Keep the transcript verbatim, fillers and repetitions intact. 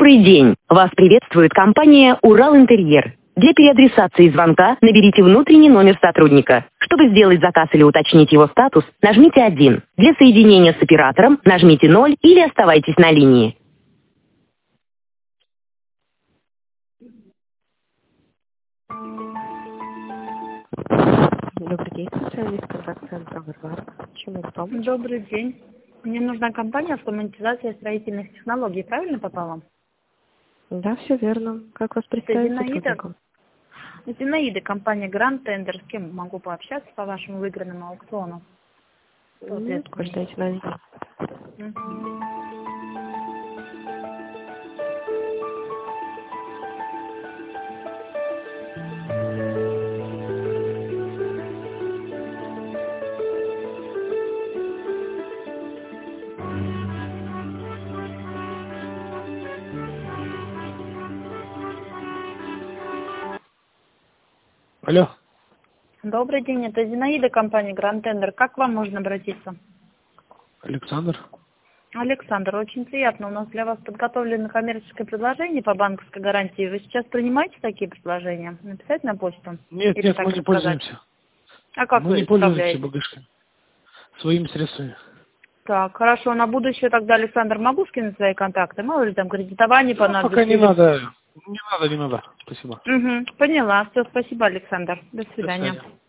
Добрый день! Вас приветствует компания «Урал-Интерьер». Для переадресации звонка наберите внутренний номер сотрудника. Чтобы сделать заказ или уточнить его статус, нажмите один. Для соединения с оператором нажмите ноль или оставайтесь на линии. Добрый день, специалист контакт-центра Варвара. Чем могу помочь? Добрый день. Мне нужна компания автоматизации строительных технологий. Правильно попала? Да, все верно. Как вас представить сотрудникам? Зинаида, компания Grand Tender. С кем могу пообщаться по вашему выигранному аукциону? Минутку, ждайте на линии. Угу. Алло. Добрый день, это Зинаида, компания Grand Tender. Как к вам можно обратиться? Александр. Александр, очень приятно. У нас для вас подготовлено коммерческое предложение по банковской гарантии. Вы сейчас принимаете такие предложения? Написать на почту? Нет, Или нет, так мы не рассказать? пользуемся. А как мы вы не пользуемся управляете? БГшкой. Своими средствами. Так, хорошо. На будущее тогда, Александр, могу скинуть свои контакты? Мало ли там кредитование Ну, понадобится? пока не или- надо. Не надо, не надо. Спасибо. Угу, поняла. Все, спасибо, Александр. До До свидания. свидания.